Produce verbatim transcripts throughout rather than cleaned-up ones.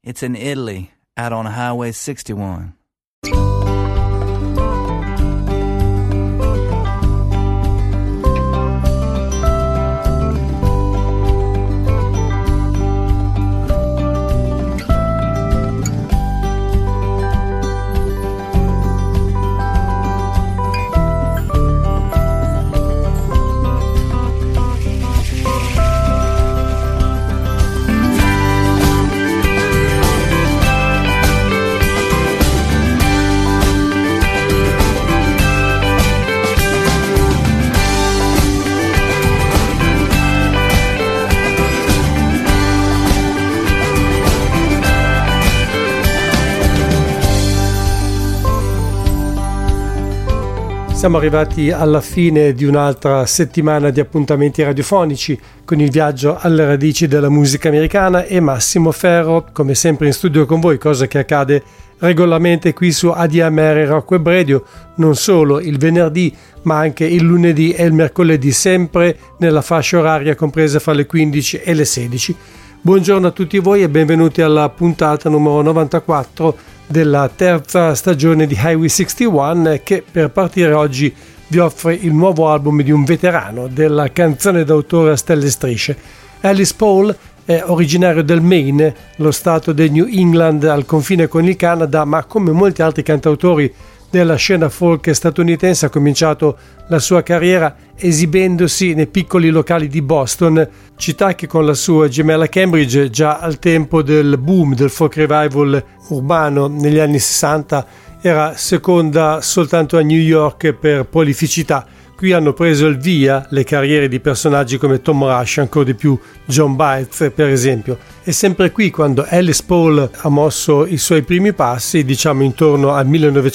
It's in Italy, out on Highway sixty-one. Siamo arrivati alla fine di un'altra settimana di appuntamenti radiofonici con il viaggio alle radici della musica americana e Massimo Ferro, come sempre in studio con voi, cosa che accade regolarmente qui su A D M R Rock Web Radio, non solo il venerdì ma anche il lunedì e il mercoledì, sempre nella fascia oraria compresa fra le quindici e le sedici. Buongiorno a tutti voi e benvenuti alla puntata numero novantaquattro della terza stagione di Highway sessantuno, che per partire oggi vi offre il nuovo album di un veterano della canzone d'autore a stelle e strisce. Alice Paul è originario del Maine, lo stato del New England al confine con il Canada, ma come molti altri cantautori della scena folk statunitense ha cominciato la sua carriera esibendosi nei piccoli locali di Boston, città che con la sua gemella Cambridge, già al tempo del boom del folk revival urbano negli anni sessanta, era seconda soltanto a New York per prolificità. Qui hanno preso il via le carriere di personaggi come Tom Rush, ancora di più John Baez per esempio. E sempre qui, quando Alice Paul ha mosso i suoi primi passi, diciamo intorno al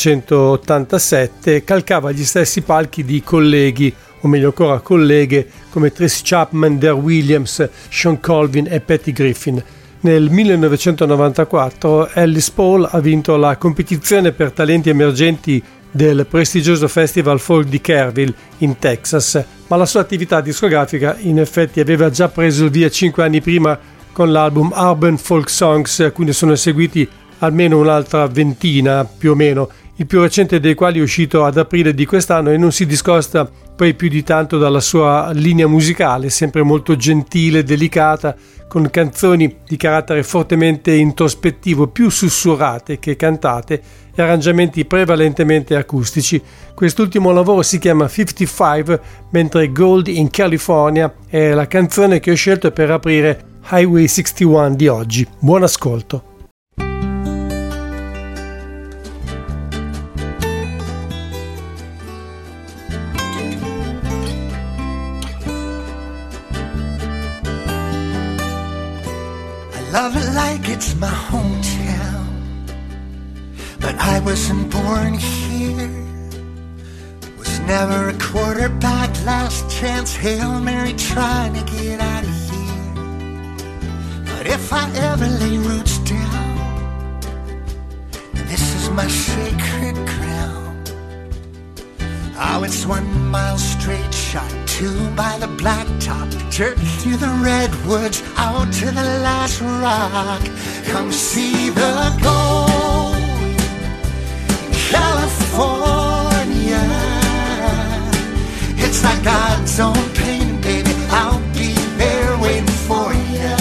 millenovecentottantasette, calcava gli stessi palchi di colleghi, o meglio ancora colleghe, come Tracy Chapman, Dare Williams, Sean Colvin e Patty Griffin. Nel millenovecentonovantaquattro Alice Paul ha vinto la competizione per talenti emergenti del prestigioso Festival Folk di Kerrville in Texas, ma la sua attività discografica in effetti aveva già preso il via cinque anni prima con l'album Urban Folk Songs, a cui ne sono seguiti almeno un'altra ventina più o meno, il più recente dei quali è uscito ad aprile di quest'anno e non si discosta poi più di tanto dalla sua linea musicale, sempre molto gentile, delicata, con canzoni di carattere fortemente introspettivo, più sussurrate che cantate, e arrangiamenti prevalentemente acustici. Quest'ultimo lavoro si chiama cinquantacinque, mentre Gold in California è la canzone che ho scelto per aprire Highway sessantuno di oggi. Buon ascolto. Love it like it's my hometown, but I wasn't born here. Was never a quarterback, last chance, Hail Mary trying to get out of here. But if I ever lay roots down, this is my sacred ground. Oh, it's one mile straight shot, two by the blacktop, dirt through the redwoods, out to the last rock. Come see the gold, California. It's like God's own painting, baby. I'll be there waiting for you.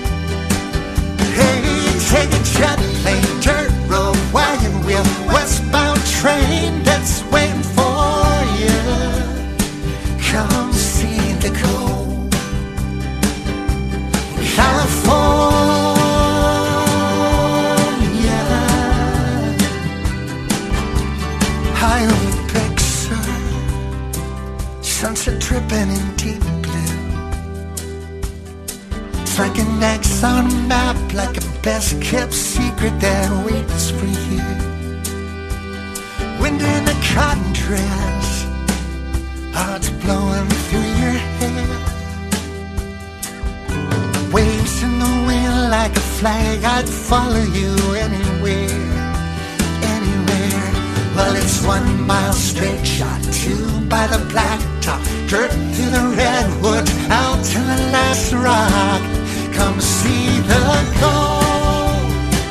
Hey, take a jet plane, dirt road, wagon wheel, westbound train that's waiting for you. Come see the gold, California. High over Bexar, sunset dripping in deep blue. It's like an X on a map, like a best kept secret that waits for you. Wind in a cotton dress, oh, it's blowing through your hair. Waves in the wind like a flag, I'd follow you anywhere, anywhere. Well, it's one mile straight shot, two by the blacktop, dirt through the redwood, out to the last rock. Come see the gold,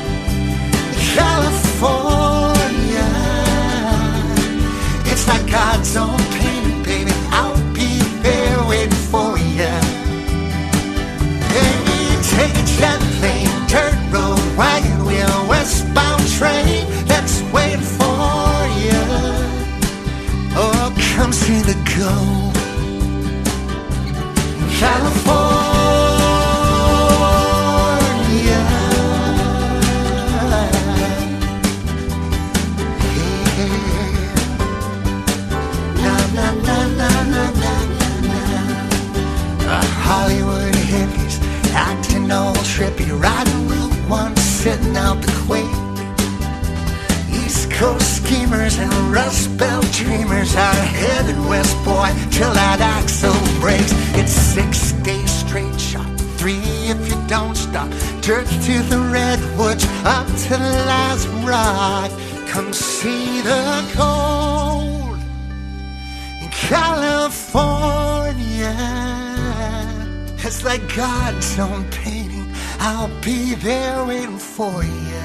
Coast schemers and Rust Belt dreamers are headed west, boy, till that axle breaks. It's six days straight shot, three if you don't stop. Dirt to the redwoods, up to the last rock. Come see the cold in California. It's like God's own painting. I'll be there waiting for you.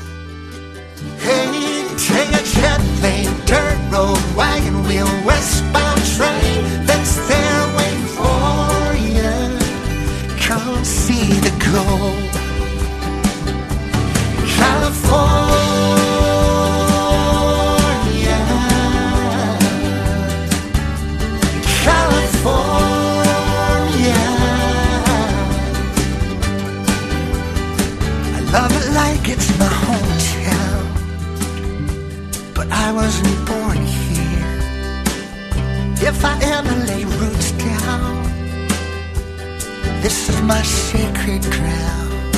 Hey, take a jet plane, dirt road, wagon wheel, westbound train that's there waiting for you. Come see the gold, California, California. I love it like it's my hometown, but I wasn't born here. If I ever lay roots down, this is my sacred ground.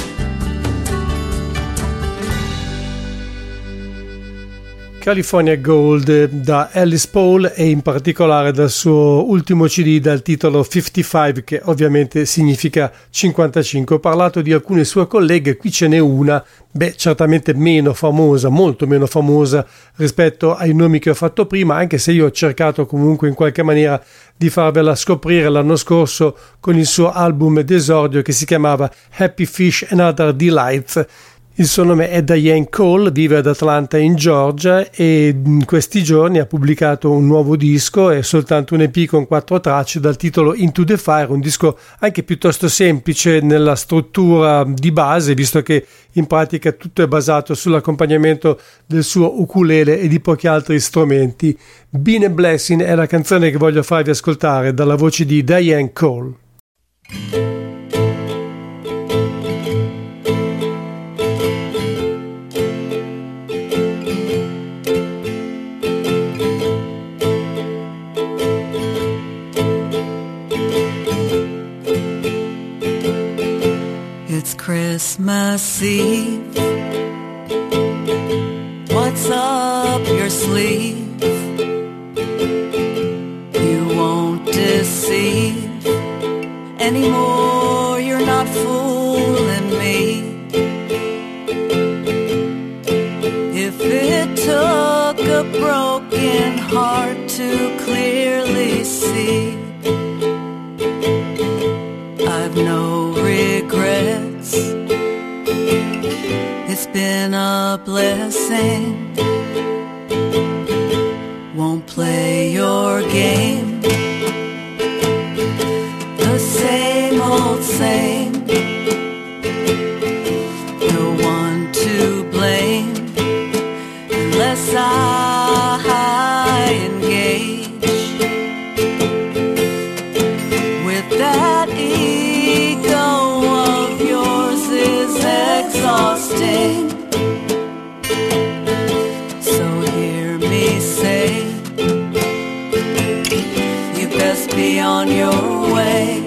California Gold da Alice Paul e in particolare dal suo ultimo C D dal titolo cinquantacinque, che ovviamente significa cinquantacinque. Ho parlato di alcune sue colleghe, qui ce n'è una, beh, certamente meno famosa, molto meno famosa rispetto ai nomi che ho fatto prima, anche se io ho cercato comunque in qualche maniera di farvela scoprire l'anno scorso con il suo album d'esordio che si chiamava Happy Fish and Other Delights. Il suo nome è Diane Cole, vive ad Atlanta in Georgia e in questi giorni ha pubblicato un nuovo disco, è soltanto un E P con quattro tracce dal titolo Into the Fire, un disco anche piuttosto semplice nella struttura di base, visto che in pratica tutto è basato sull'accompagnamento del suo ukulele e di pochi altri strumenti. Been a Blessing è la canzone che voglio farvi ascoltare dalla voce di Diane Cole. Christmas Eve, what's up your sleeve? You won't deceive anymore, you're not fooling me. If it took a broken heart to clearly see, I've no regrets. It's been a blessing. Won't play your game. The same old same. No one to blame unless I engage with that ego of yours is exhausting. So hear me say, you best be on your way.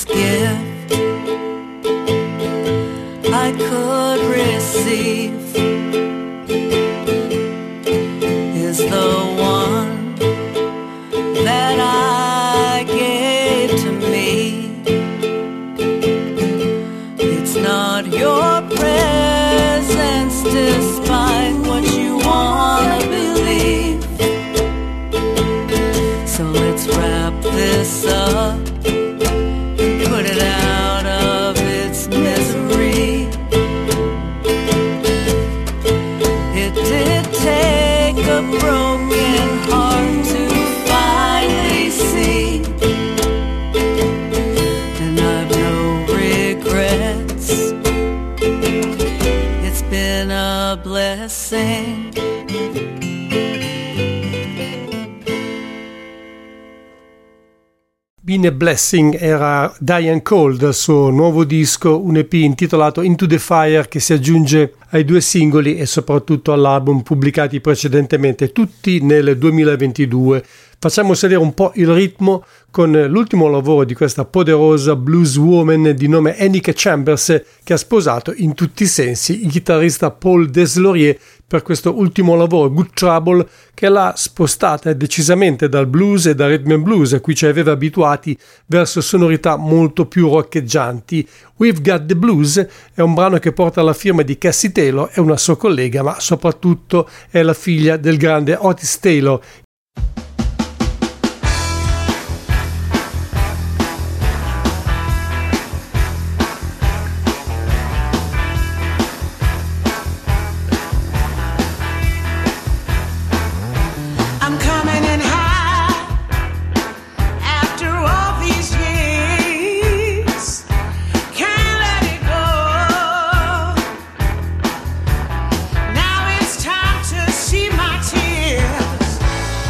greatest gift I could receive is the one that I gave to me. It's not your presence despite what you want to believe. So let's wrap this up, put it out of its misery. It did take a broken heart to finally see, and I've no regrets. It's been a blessing. Been a Blessing era Diane Cole dal suo nuovo disco, un E P intitolato Into the Fire, che si aggiunge ai due singoli e soprattutto all'album pubblicati precedentemente, tutti nel duemilaventidue. Facciamo salire un po' il ritmo con l'ultimo lavoro di questa poderosa blues woman di nome Annika Chambers, che ha sposato in tutti i sensi il chitarrista Paul Deslauriers per questo ultimo lavoro, Good Trouble, che l'ha spostata decisamente dal blues e dal rhythm and blues a cui ci aveva abituati verso sonorità molto più roccheggianti. We've Got the Blues è un brano che porta la firma di Cassie Taylor, è una sua collega, ma soprattutto è la figlia del grande Otis Taylor. Now it's time to see my tears.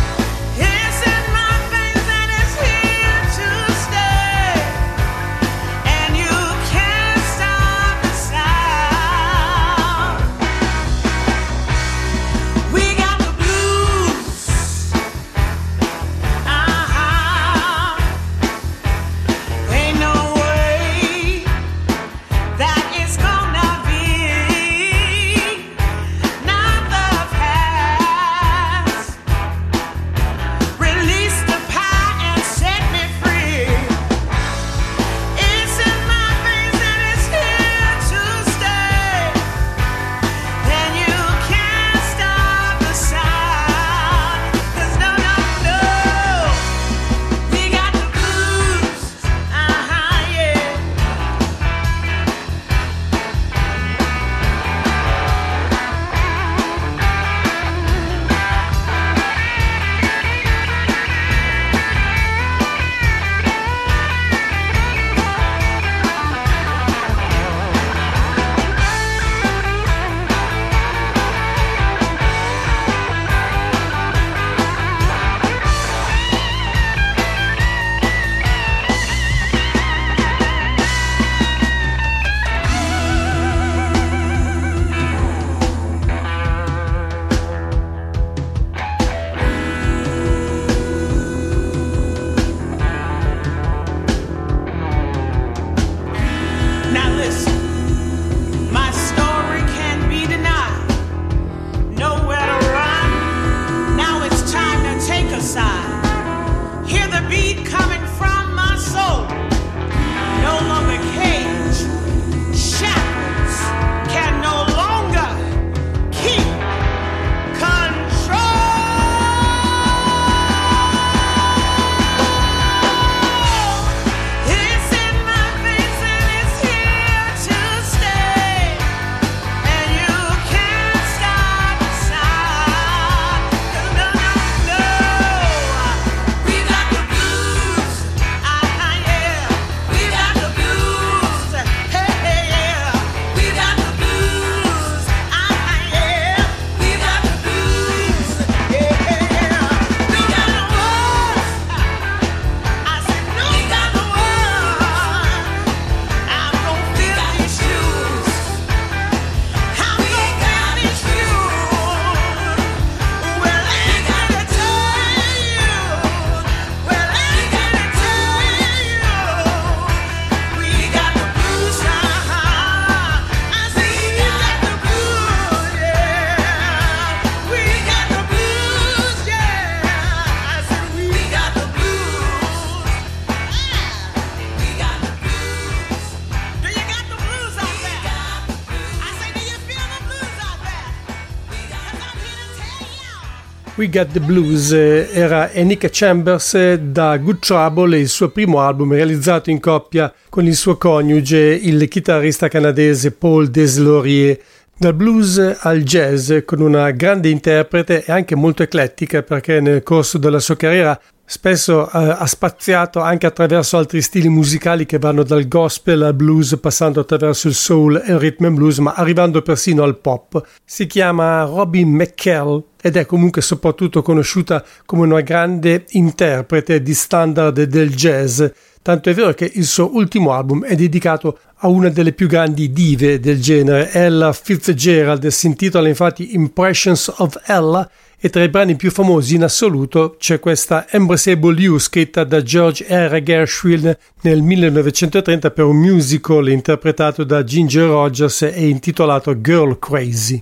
We Got the Blues era Anika Chambers da Good Trouble, il suo primo album realizzato in coppia con il suo coniuge, il chitarrista canadese Paul Deslauriers. Dal blues al jazz, con una grande interprete e anche molto eclettica, perché nel corso della sua carriera spesso eh, ha spaziato anche attraverso altri stili musicali che vanno dal gospel al blues, passando attraverso il soul e il rhythm and blues, ma arrivando persino al pop. Si chiama Robbie McCall ed è comunque soprattutto conosciuta come una grande interprete di standard del jazz, tanto è vero che il suo ultimo album è dedicato a una delle più grandi dive del genere, Ella Fitzgerald. Si intitola infatti Impressions of Ella, e tra i brani più famosi in assoluto c'è questa Embraceable You, scritta da George R. Gershwin nel millenovecentotrenta per un musical interpretato da Ginger Rogers e intitolato Girl Crazy.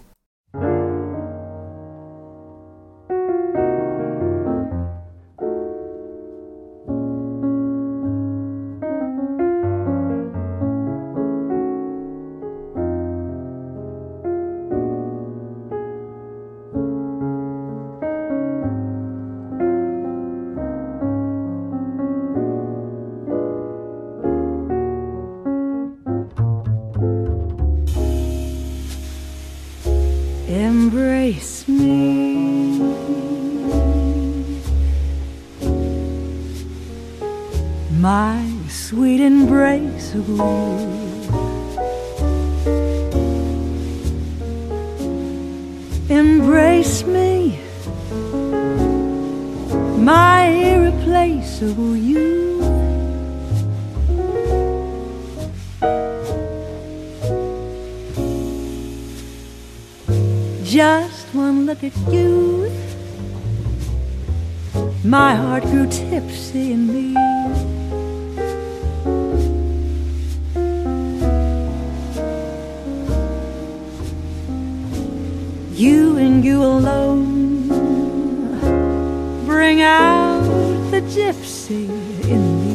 Embrace me, my sweet embraceable. Embrace me, my irreplaceable you. Just one look at you, my heart grew tipsy in me. You and you alone bring out the gypsy in me.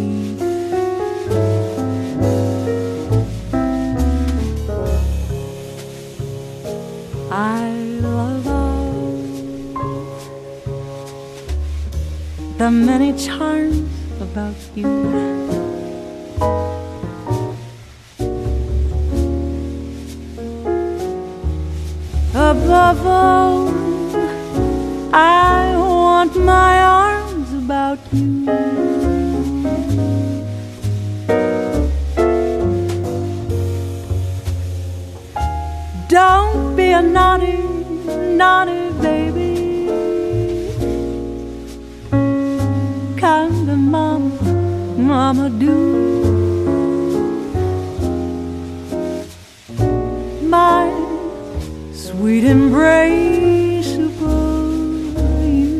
I love all the many charms about you. Above all, I want my arms about you. Don't be a naughty, naughty baby, kind of mama, mama do. My sweet embraceable you.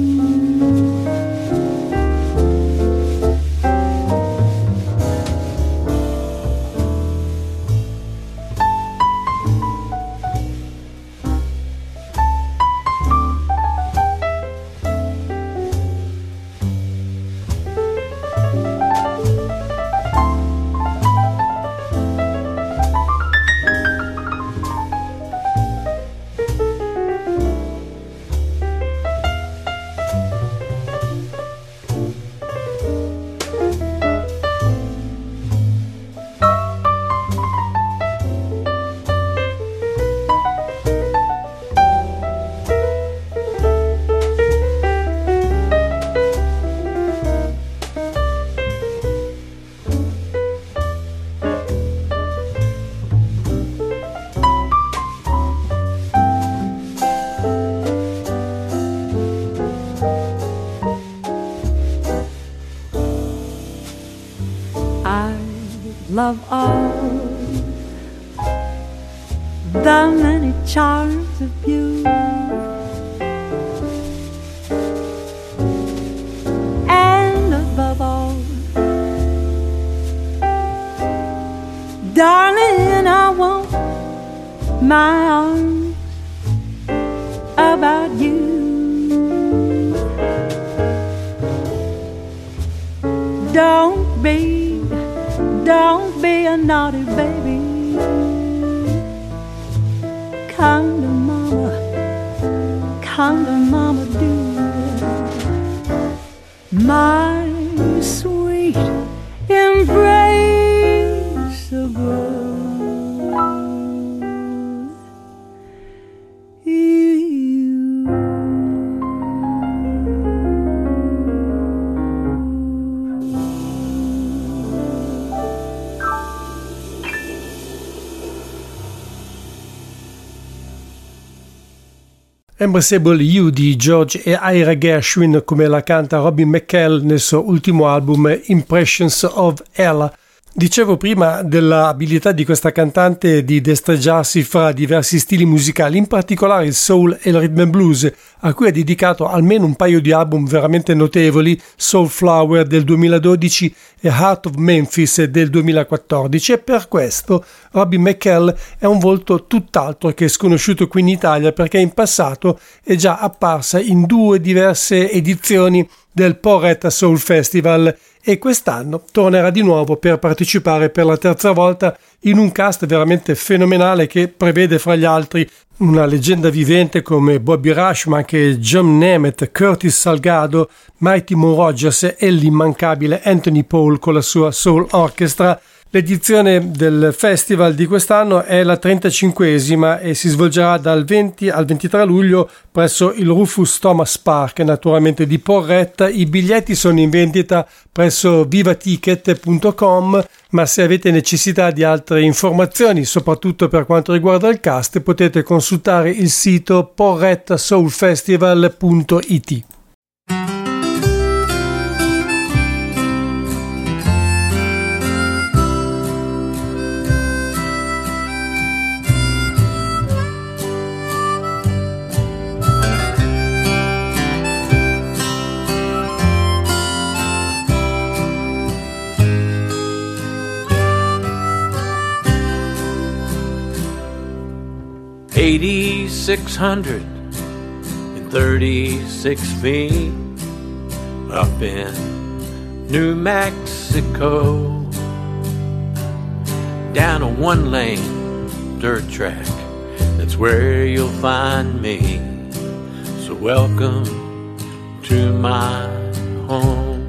Love all the many charms of you, and above all, darling, I want my arms about you. Don't be, don't be a naughty baby, kind of mama, conga mama do. My sweet embraceable Embraceable You di George e Ira Gershwin, come la canta Robin McCall nel suo ultimo album Impressions of Ella. Dicevo prima dell'abilità di questa cantante di destreggiarsi fra diversi stili musicali, in particolare il soul e il rhythm and blues, a cui ha dedicato almeno un paio di album veramente notevoli, Soulflower del duemiladodici e Heart of Memphis del duemilaquattordici, e per questo Robin McCall è un volto tutt'altro che sconosciuto qui in Italia, perché in passato è già apparsa in due diverse edizioni del Porretta Soul Festival e quest'anno tornerà di nuovo per partecipare per la terza volta in un cast veramente fenomenale che prevede fra gli altri una leggenda vivente come Bobby Rush, ma anche John Nemeth, Curtis Salgado, Mighty Mo Rogers e l'immancabile Anthony Paul con la sua Soul Orchestra. L'edizione del festival di quest'anno è la trentacinquesima e si svolgerà dal venti al ventitré luglio presso il Rufus Thomas Park, naturalmente di Porretta. I biglietti sono in vendita presso vivaticket punto com, ma se avete necessità di altre informazioni, soprattutto per quanto riguarda il cast, potete consultare il sito porretta soul festival punto it. eighty-six hundred thirty-six feet up in New Mexico, down a one-lane dirt track, that's where you'll find me. So welcome to my home.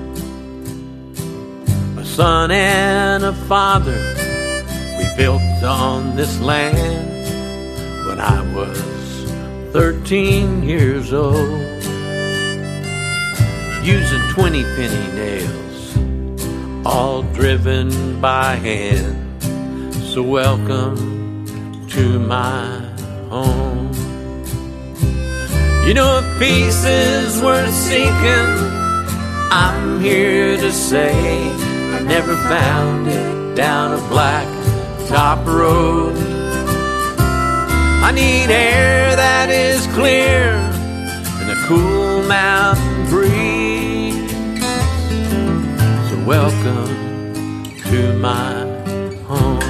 A son and a father, we built on this land when I was thirteen years old, using twenty penny nails, all driven by hand. So welcome to my home. You know, if peace is worth seeking, I'm here to say I never found it down a black top road. I need air that is clear and a cool mountain breeze. So welcome to my home.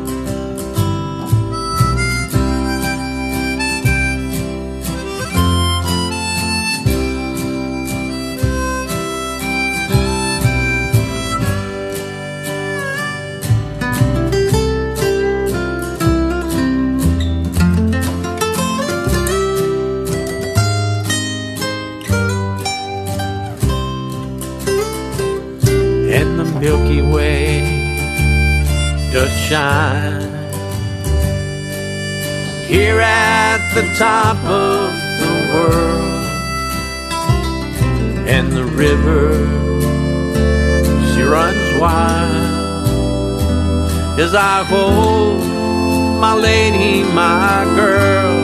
Milky Way does shine here at the top of the world, and the river, she runs wild as I hold my lady, my girl.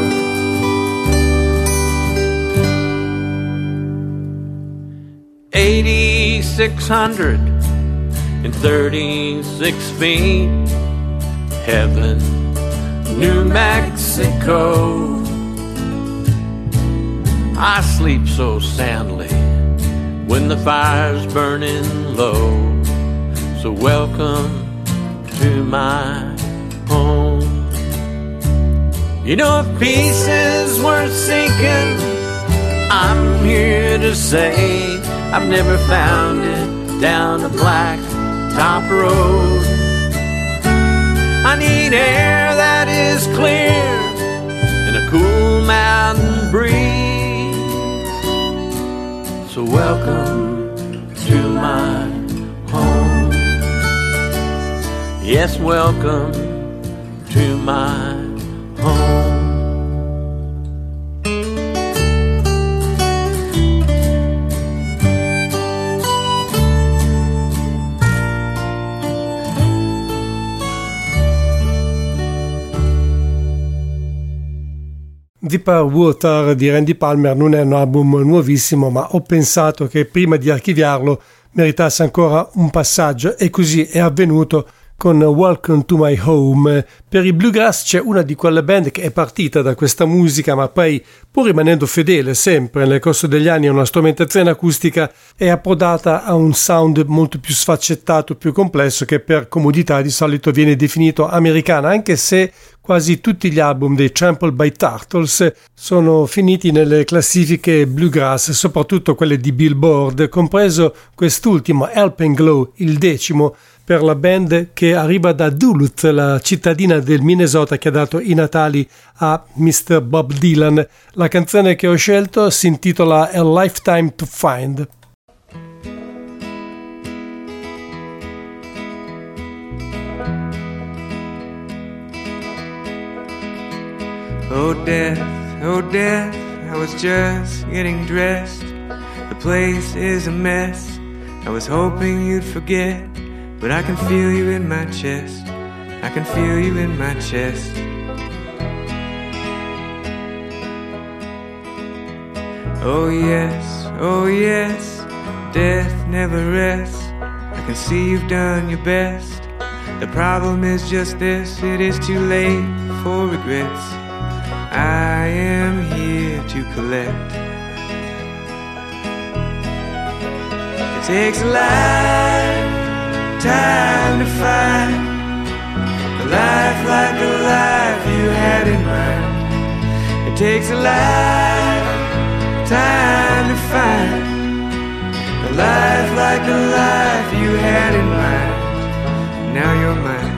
eighty-six hundred thirty-six feet, heaven, New Mexico. I sleep so soundly when the fire's burning low. So welcome to my home. You know, if peace is worth seeking, I'm here to say I've never found it down a black top road. I need air that is clear and a cool mountain breeze. So welcome to my home. Yes, welcome to my home. Deeper Water di Randy Palmer non è un album nuovissimo, ma ho pensato che prima di archiviarlo meritasse ancora un passaggio, e così è avvenuto con Welcome to My Home. Per i Bluegrass c'è una di quelle band che è partita da questa musica, ma poi, pur rimanendo fedele sempre nel corso degli anni a una strumentazione acustica, è approdata a un sound molto più sfaccettato, più complesso, che per comodità di solito viene definito americana, anche se quasi tutti gli album dei Trampled by Turtles sono finiti nelle classifiche bluegrass, soprattutto quelle di Billboard, compreso quest'ultimo, Help and Glow, il decimo, per la band che arriva da Duluth, la cittadina del Minnesota che ha dato i natali a mister Bob Dylan. La canzone che ho scelto si intitola A Lifetime to Find. Oh death, oh death, I was just getting dressed. The place is a mess. I was hoping you'd forget, but I can feel you in my chest. I can feel you in my chest. Oh yes, oh yes, death never rests. I can see you've done your best. The problem is just this, it is too late for regrets. I am here to collect. It takes a lifetime to find a life like the life you had in mind. It takes a lifetime to find a life like the life you had in mind. Now you're mine.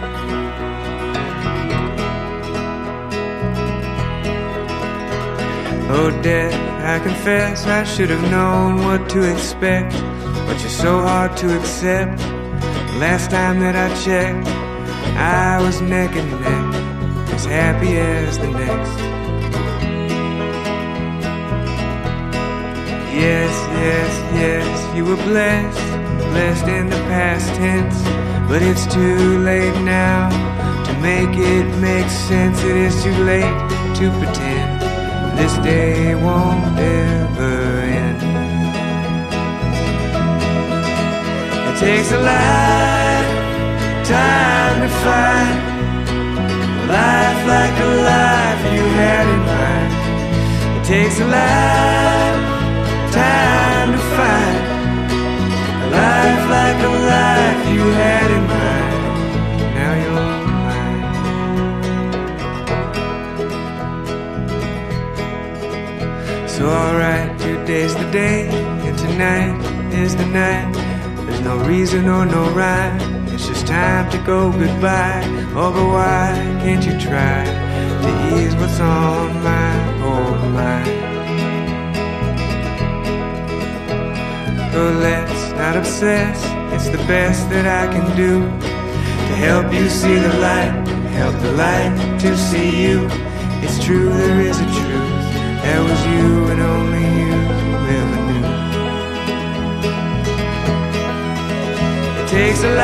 Oh death, I confess I should have known what to expect, but you're so hard to accept. Last time that I checked, I was neck and neck, as happy as the next. Yes, yes, yes, you were blessed, blessed in the past tense, but it's too late now to make it make sense. It is too late to pretend this day won't ever end. It takes a lifetime to find a life like the life you had in mind. It takes a lifetime to find a life like the life you had in mind. Now you're so alright, today's the day, and tonight is the night. There's no reason or no rhyme, it's just time to go goodbye. Oh, but why can't you try to ease what's on my old mind? So let's not obsess, it's the best that I can do to help you see the light, help the light to see you. It's true, there is a truth. There was you and only you ever knew. It takes a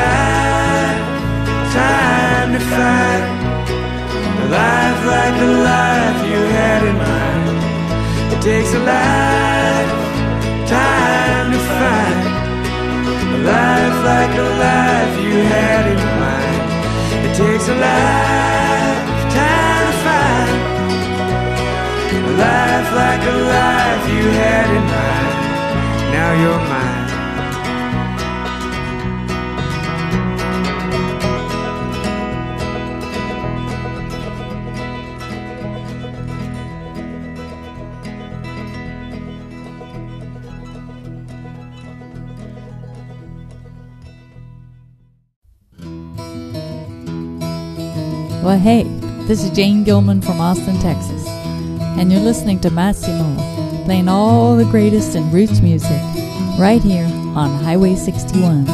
lifetime to find a life like the life you had in mind. It takes a lifetime to find a life like the life you had in mind. It takes a lifetime to find a life like a life you had in mind. Now you're mine. Well, hey, this is Jane Gilman from Austin, Texas, and you're listening to Massimo playing all the greatest in roots music, right here on Highway sixty-one.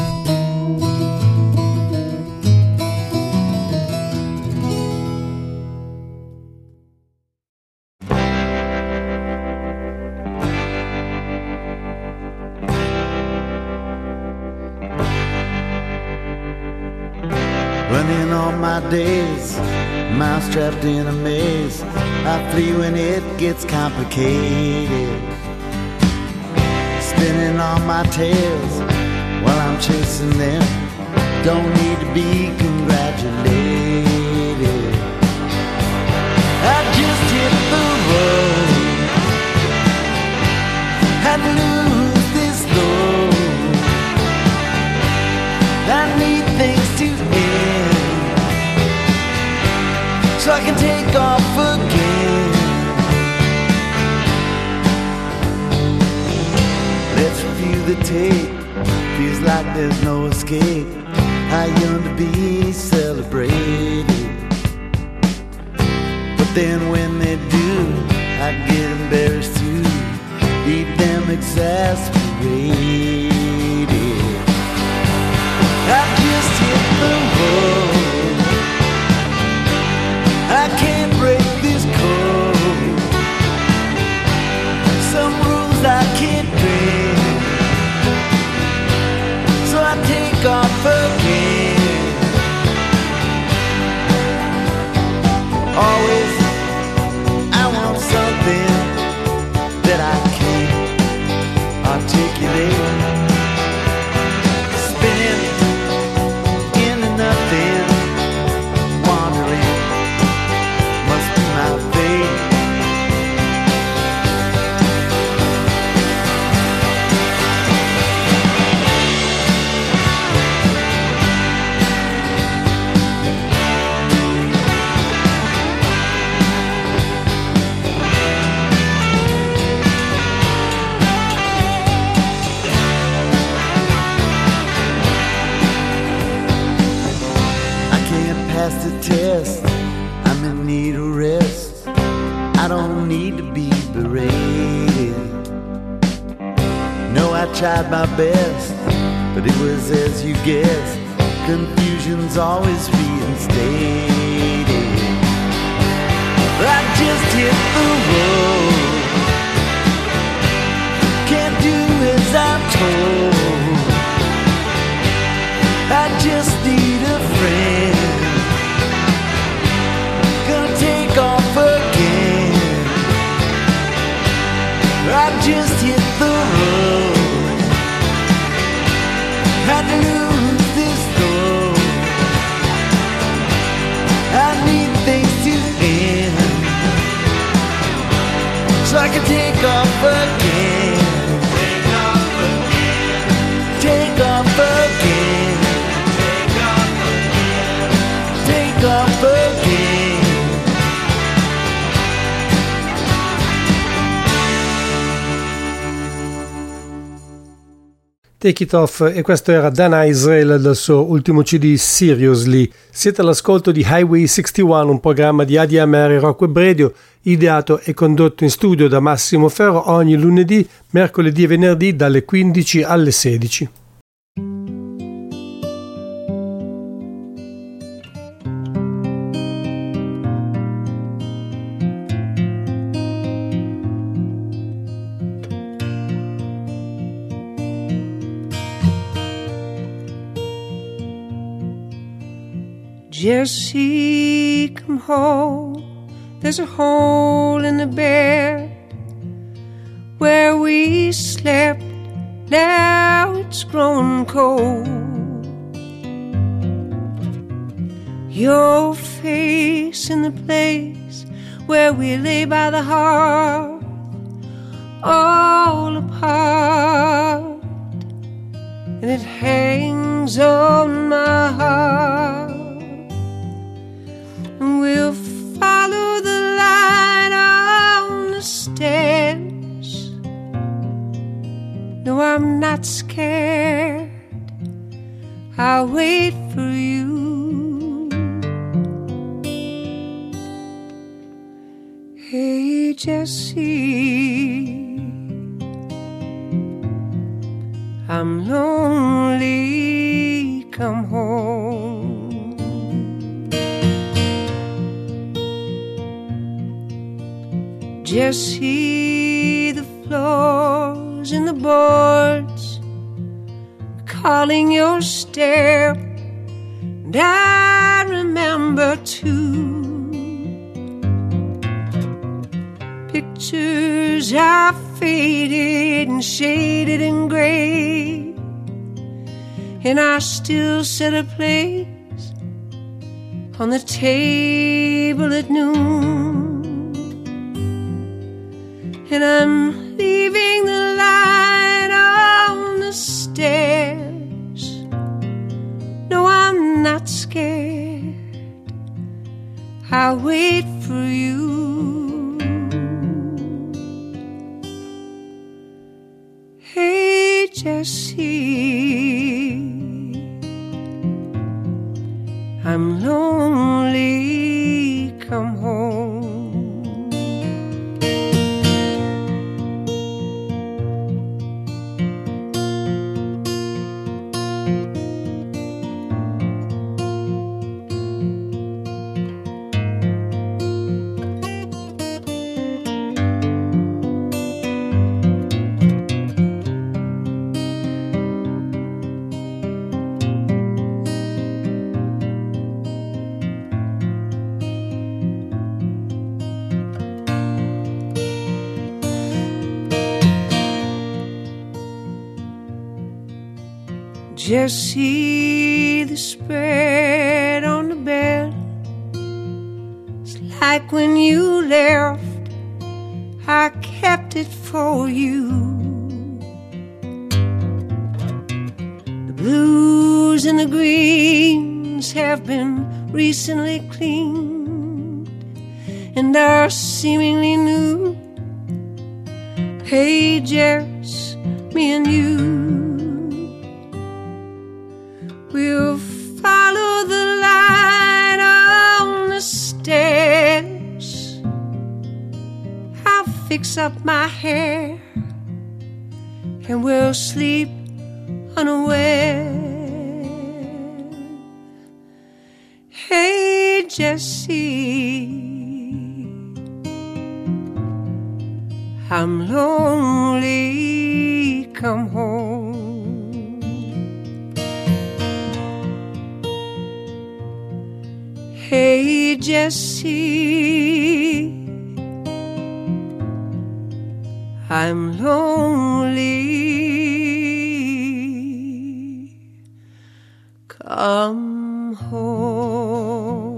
Running all my days, mouse trapped in a maze. I flee when it gets complicated. Spinning on my tails while I'm chasing them. Don't need to be congratulated. I just hit the road and lose this load. I need things to end so I can take off again. Let's review the tape. Feels like there's no escape. I yearn to be celebrated, but then when they do, I get embarrassed too. Leave them exasperated. I just hit the road. I can't break this code. Some rules I can't break, so I take off again. Always I want something that I can't articulate. Spinning into nothing, wandering must be my fate. Pass the test, I'm in need of rest. I don't need to be berated. No, I tried my best, but it was as you guessed. Confusion's always reinstated. I just hit the road. Can't do as I'm told. I just need a friend. Gonna take off again. I just hit the road. Had to lose this load. I need things to end so I can take off again. Take off again. Take off again. Take off again. Take It Off, e questo era Dan Israel dal suo ultimo C D Seriously. Siete all'ascolto di Highway sessantuno, un programma di A D M R Rock Web Radio, ideato e condotto in studio da Massimo Ferro ogni lunedì, mercoledì e venerdì dalle quindici alle sedici. Jesse, come home. There's a hole in the bed where we slept. Now it's grown cold. Your face in the place where we lay by the hearth, all apart, and it hangs on my heart. We'll follow the light on the stairs. No, I'm not scared. I'll wait for you. Hey, Jesse, I'm lonely, come home. Just see the floors and the boards calling your stare, and I remember too pictures are faded and shaded and gray, and I still set a place on the table at noon. And I'm leaving the light on the stairs. No, I'm not scared. I'll wait for you. Hey, Jessie, I'm lonely, come home. Just see the spread on the bed. It's like when you left, I kept it for you. The blues and the greens have been recently cleaned and are seemingly new pages, me and you. We'll follow the light on the stairs. I'll fix up my hair and we'll sleep unaware. Hey, Jessie, I'm lonely, come home. Hey, Jessie, I'm lonely, come home.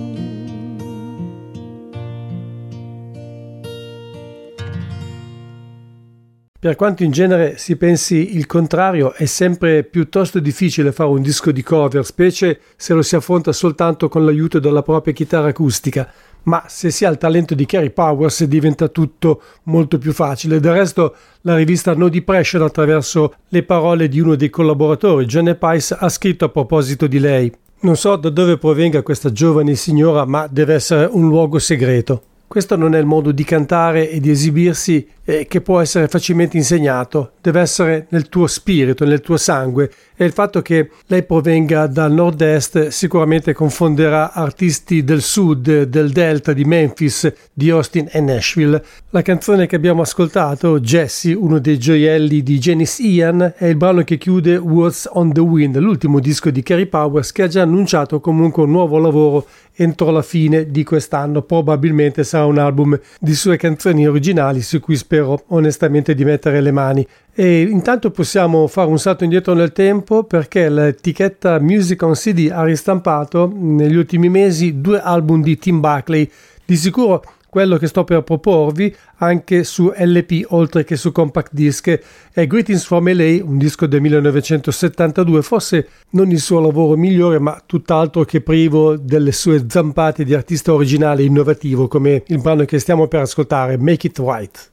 Per quanto in genere si pensi il contrario, è sempre piuttosto difficile fare un disco di cover, specie se lo si affronta soltanto con l'aiuto della propria chitarra acustica. Ma se si ha il talento di Carey Powers diventa tutto molto più facile. Del resto la rivista No Depression, attraverso le parole di uno dei collaboratori, Johnny Pice, ha scritto a proposito di lei: non so da dove provenga questa giovane signora, ma deve essere un luogo segreto. Questo non è il modo di cantare e di esibirsi eh, che può essere facilmente insegnato, deve essere nel tuo spirito, nel tuo sangue, e il fatto che lei provenga dal nord-est sicuramente confonderà artisti del sud, del delta, di Memphis, di Austin e Nashville. La canzone che abbiamo ascoltato, Jessie, uno dei gioielli di Janis Ian, è il brano che chiude Words on the Wind, l'ultimo disco di Carey Powers, che ha già annunciato comunque un nuovo lavoro entro la fine di quest'anno. Probabilmente sarà un album di sue canzoni originali su cui spero onestamente di mettere le mani. E intanto possiamo fare un salto indietro nel tempo, perché l'etichetta Music on C D ha ristampato negli ultimi mesi due album di Tim Buckley. Di sicuro quello che sto per proporvi anche su L P oltre che su compact disc è Greetings from L A, un disco del millenovecentosettantadue, forse non il suo lavoro migliore, ma tutt'altro che privo delle sue zampate di artista originale e innovativo, come il brano che stiamo per ascoltare, Make It Right.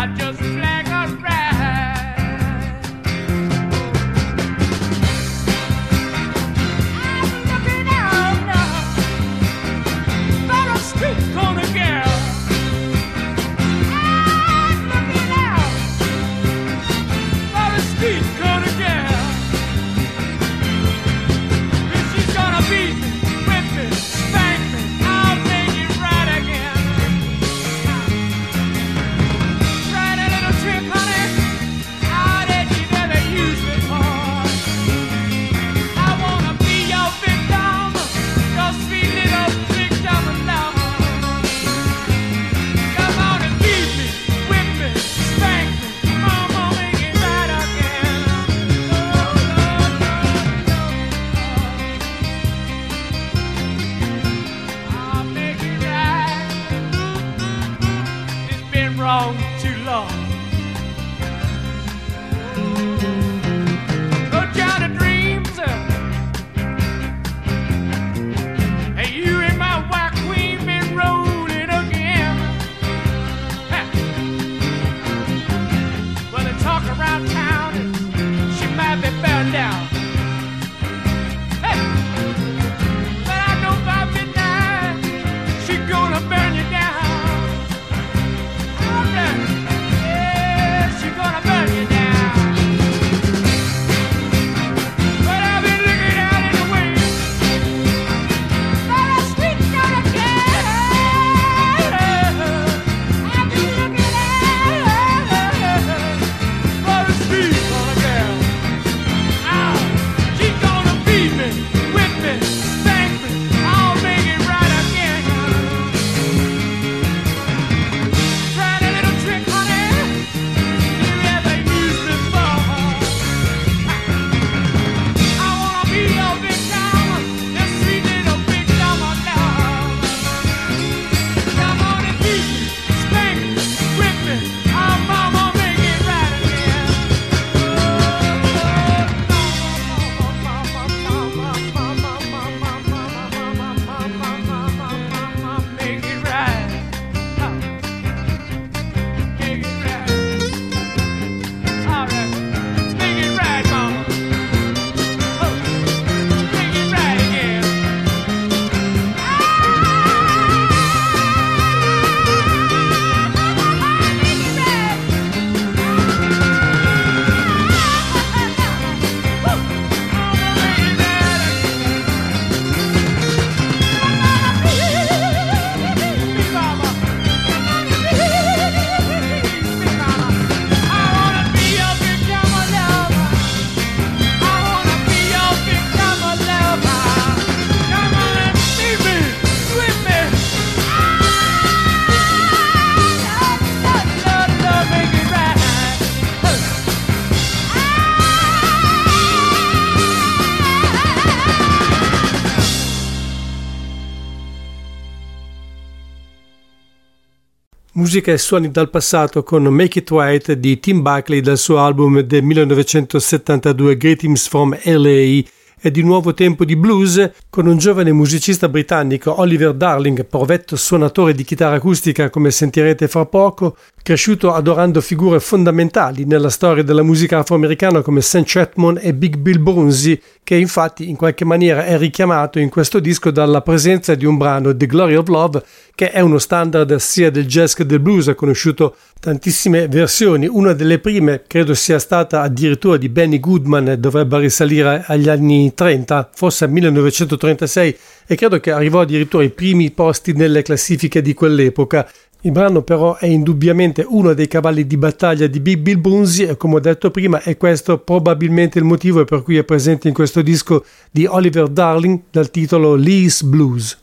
Musica e suoni dal passato con Make It Right di Tim Buckley dal suo album del millenovecentosettantadue Greetings from L A, e di nuovo tempo di blues con un giovane musicista britannico, Oliver Darling, provetto suonatore di chitarra acustica come sentirete fra poco, cresciuto adorando figure fondamentali nella storia della musica afroamericana come Saint Chetmon e Big Bill Broonzy, che infatti in qualche maniera è richiamato in questo disco dalla presenza di un brano, The Glory of Love, che è uno standard sia del jazz che del blues, ha conosciuto tantissime versioni. Una delle prime credo sia stata addirittura di Benny Goodman, dovrebbe risalire agli anni trenta, forse al millenovecentotrentasei, e credo che arrivò addirittura ai primi posti nelle classifiche di quell'epoca. Il brano però è indubbiamente uno dei cavalli di battaglia di Big Bill Broonzy e, come ho detto prima, è questo probabilmente il motivo per cui è presente in questo disco di Oliver Darling dal titolo Lee's Blues.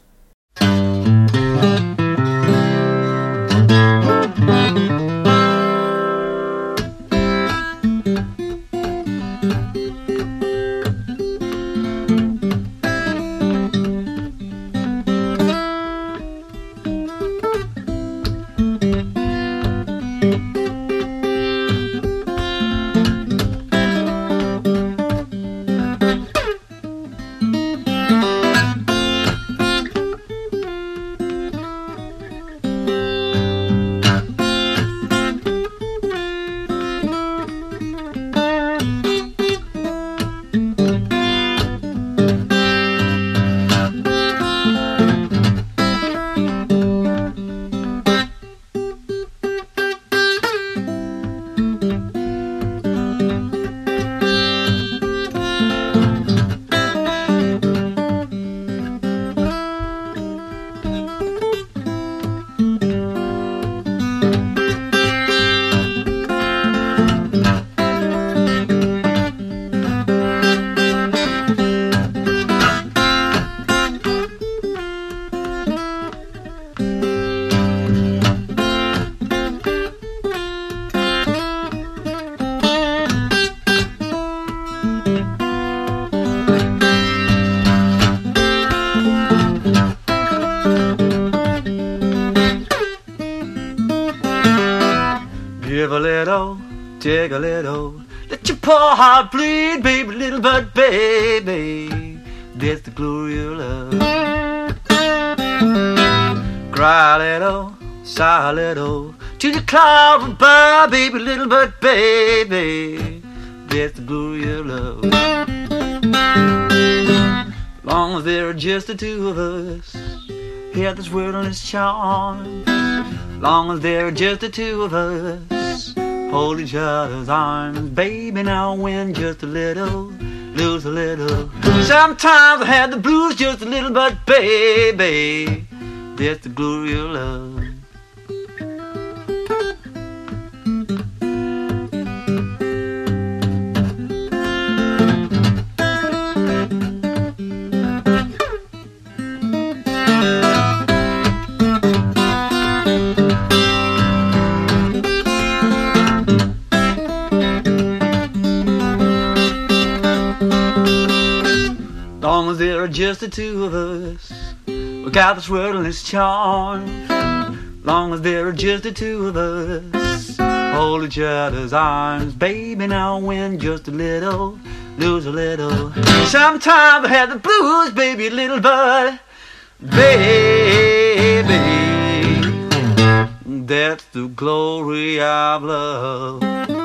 Give a little, take a little, let your poor heart bleed, baby, little but baby, that's the glory of love. Cry a little, sigh a little, till the clouds above, baby, little but baby, that's the glory of love. Long as there are just the two of us, here this world and its charm. Long as there are just the two of us, hold each other's arms. Baby, now win just a little, lose a little. Sometimes I had the blues just a little, but baby, that's the glory of love. Long as there are just the two of us, we got this world and its charm. Long as there are just the two of us, hold each other's arms. Baby, now win just a little, lose a little. Sometimes I had the blues, baby, a little, but baby, that's the glory of love.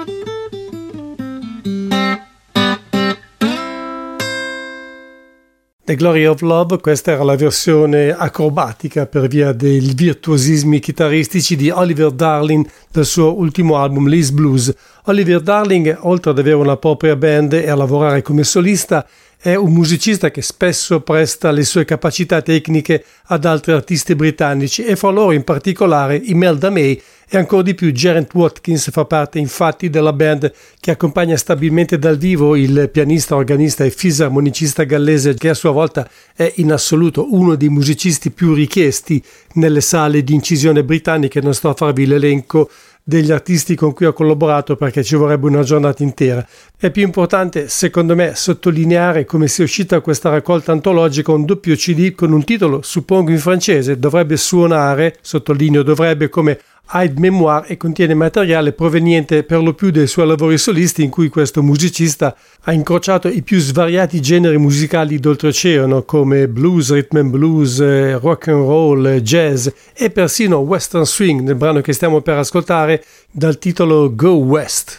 The Glory of Love, questa era la versione acrobatica per via dei virtuosismi chitarristici di Oliver Darling del suo ultimo album Lee's Blues. Oliver Darling, oltre ad avere una propria band e a lavorare come solista, è un musicista che spesso presta le sue capacità tecniche ad altri artisti britannici e fra loro in particolare Imelda May e ancora di più Geraint Watkins fa parte infatti della band che accompagna stabilmente dal vivo il pianista, organista e fisarmonicista gallese che a sua volta è in assoluto uno dei musicisti più richiesti nelle sale di incisione britanniche. Non sto a farvi l'elenco degli artisti con cui ho collaborato perché ci vorrebbe una giornata intera. È più importante secondo me sottolineare come sia uscita questa raccolta antologica, un doppio C D con un titolo suppongo in francese, dovrebbe suonare, sottolineo dovrebbe, come Aide Memoire e contiene materiale proveniente per lo più dei suoi lavori solisti in cui questo musicista ha incrociato i più svariati generi musicali d'oltreoceano come blues, rhythm and blues, rock and roll, jazz e persino western swing nel brano che stiamo per ascoltare dal titolo Go West.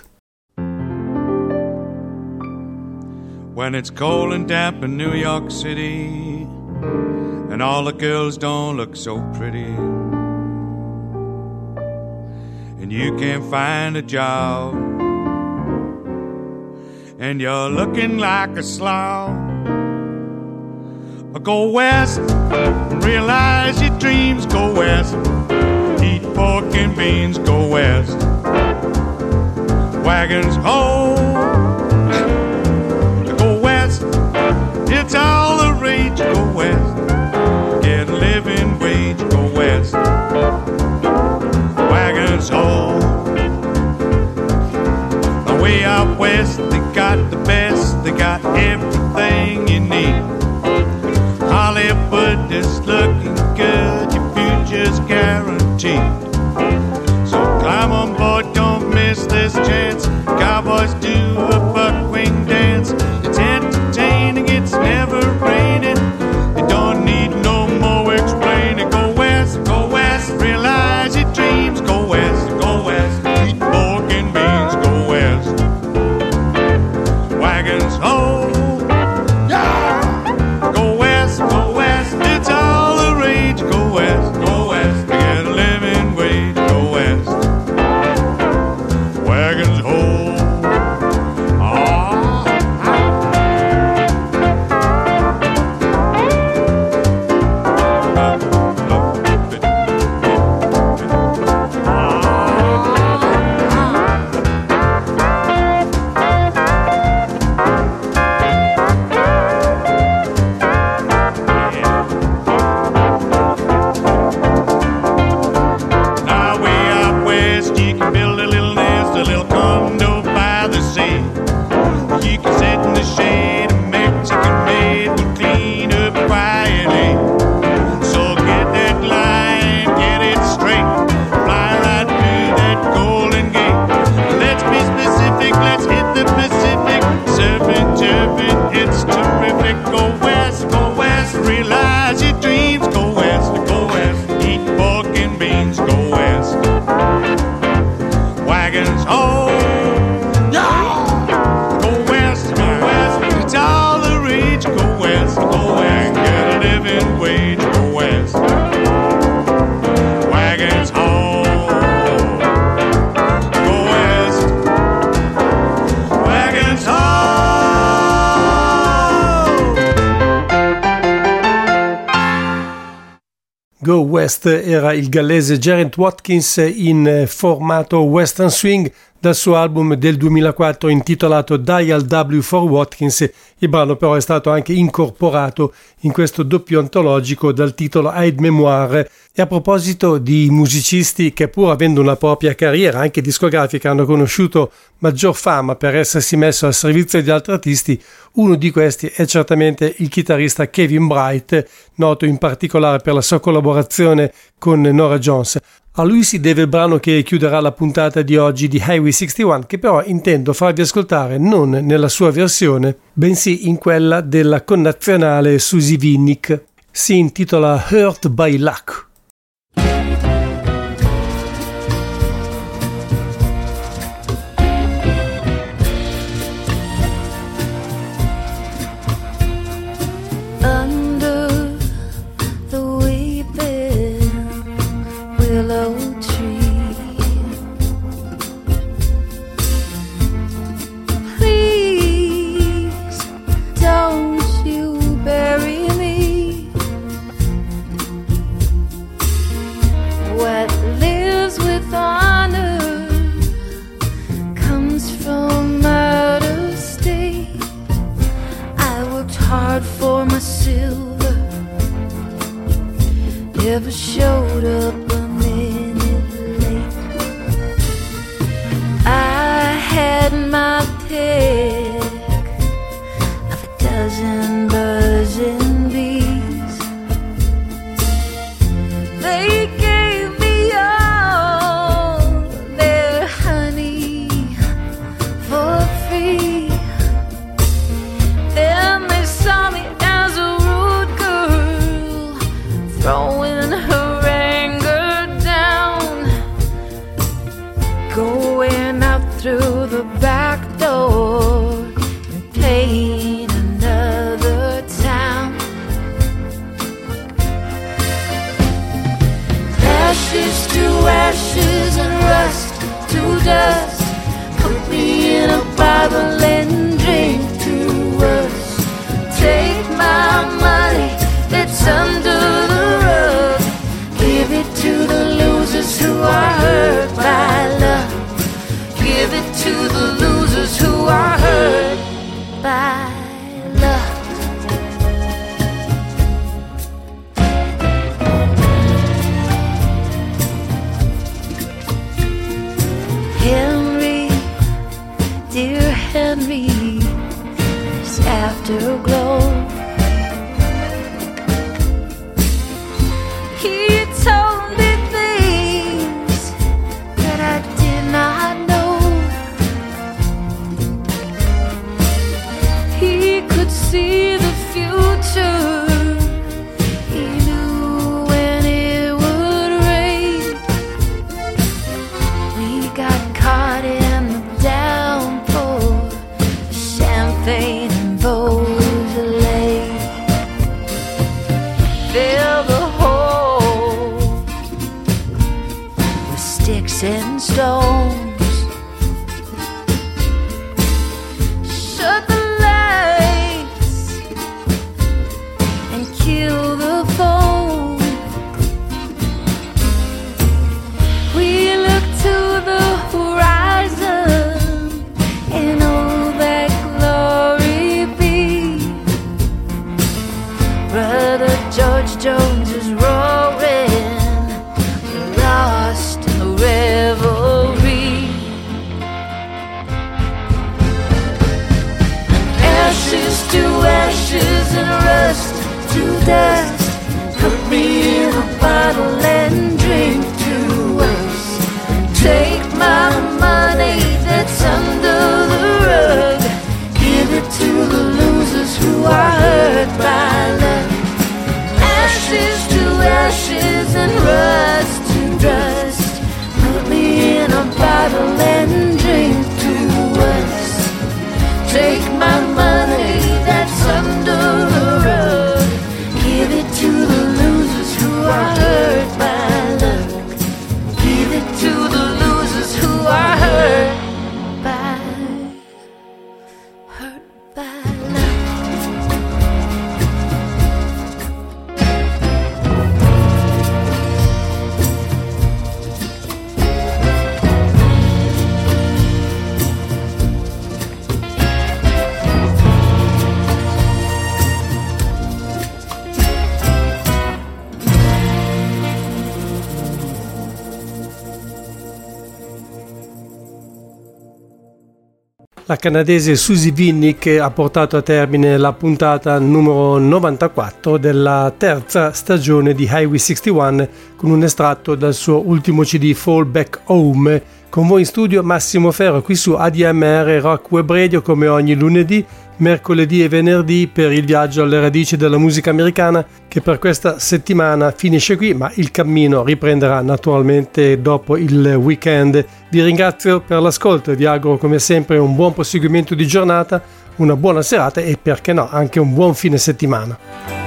When it's cold and damp in New York City and all the girls don't look so pretty and you can't find a job and you're looking like a slob, go west and realize your dreams. Go west, eat pork and beans. Go west, wagons home. Go west, it's all the rage. Go west, get a living wage. Go west, wagons home. Way out west, they got the best, they got everything you need. Hollywood is looking good, your future's guaranteed. So climb on board, don't miss this chance. Cowboys do a buckwing dance. It's entertaining, it's never raining. You don't need no more explaining. Go west, go west, realize your dreams. Go west, go west, eat pork and beans. Go west, wagons home. Yeah! Go west, go west, it's all the rage. Go west, go west, get a living wage. wagons home. Yeah. Go west, go west, it's all the rage. Go west, go west, get a living wage. Go west, wagons home. Go west, wagons home. Go West era il gallese Gerard Watkins in formato Western Swing dal suo album del duemilaquattro intitolato Dial W for Watkins. Il brano però è stato anche incorporato in questo doppio antologico dal titolo Aide Memoire. E a proposito di musicisti che pur avendo una propria carriera anche discografica hanno conosciuto maggior fama per essersi messo al servizio di altri artisti, uno di questi è certamente il chitarrista Kevin Bright, noto in particolare per la sua collaborazione con Norah Jones. A lui si deve il brano che chiuderà la puntata di oggi di Highway sessantuno, che però intendo farvi ascoltare non nella sua versione, bensì in quella della connazionale Susie Vinnick. Si intitola Hurt by Luck. Never showed up a minute late. I had my pick of a dozen buzzing bees. They gave me all their honey for free. Then they saw me as a rude girl throwing through the back door and paint another town. Ashes to ashes and rust to dust. Put me in a bottle and drink to us. Take my money that's under the rug. Give it to the losers who are hurt by love. Give it to the losers who are hurt by love. Henry, dear Henry, is afterglow. He told me things that I did not know. See the future. He knew when it would rain. We got caught in the downpour, champagne and Beaujolais. la canadese Susie Vinnie, che ha portato a termine la puntata numero novantaquattro della terza stagione di Highway sessantuno con un estratto dal suo ultimo C D Fall Back Home. Con voi in studio Massimo Ferro qui su A D M R Rock Web Radio, come ogni lunedì, mercoledì e venerdì, per il viaggio alle radici della musica americana, che per questa settimana finisce qui, ma il cammino riprenderà naturalmente dopo il weekend. Vi ringrazio per l'ascolto e vi auguro come sempre un buon proseguimento di giornata, una buona serata e perché no anche un buon fine settimana.